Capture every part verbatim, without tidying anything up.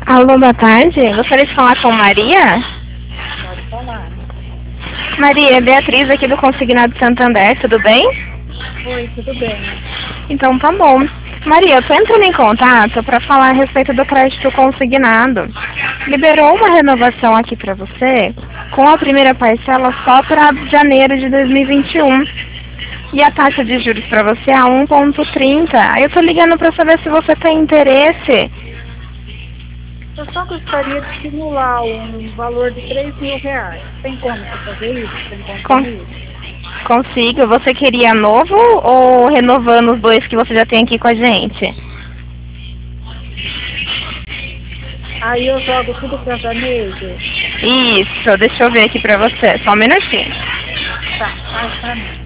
Alô, boa tarde. Gostaria de falar com Maria? Pode falar. Maria, é Beatriz aqui do Consignado Santander, tudo bem? Oi, tudo bem? Então tá bom. Maria, eu tô entrando em contato para falar a respeito do crédito consignado. Liberou uma renovação aqui para você com a primeira parcela só para janeiro de dois mil e vinte e um. E a taxa de juros para você é um ponto trinta. Aí eu tô ligando para saber se você tem interesse. Eu só gostaria de simular um valor de três mil reais. Tem como você fazer isso? Tem Con compromisso? consigo. Você queria novo ou renovando os dois que você já tem aqui com a gente? Aí eu jogo tudo para janeiro? Isso, deixa eu ver aqui pra você. Só um minutinho. Tá, faz pra mim.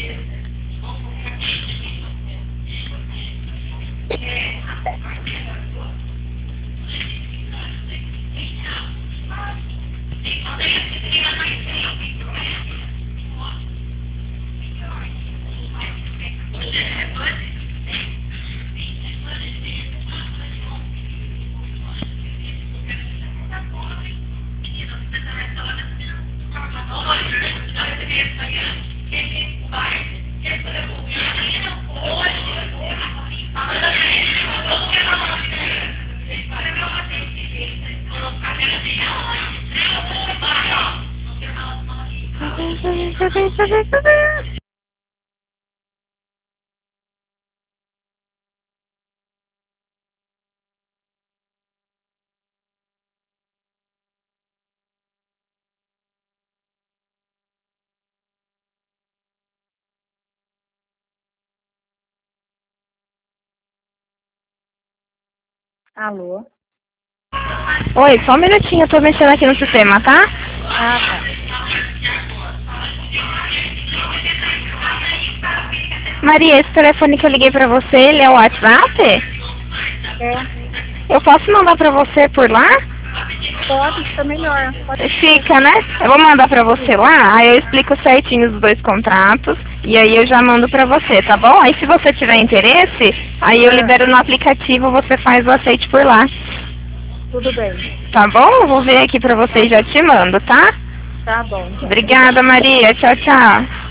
Alô? Oi, só um minutinho, eu tô mexendo aqui no sistema, tá? Ah, tá. Maria, esse telefone que eu liguei pra você, ele é o WhatsApp? É, Eu posso mandar pra você por lá? pode, fica melhor. Pode Fica, né? Eu vou mandar pra você lá, aí eu explico certinho os dois contratos, e aí eu já mando pra você, tá bom? Aí se você tiver interesse, aí eu Ah, libero no aplicativo, você faz o aceite por lá. tudo bem. Tá bom? Eu vou ver aqui pra você e já te mando, tá? Tá bom. Então. Obrigada, Maria. Tchau, tchau.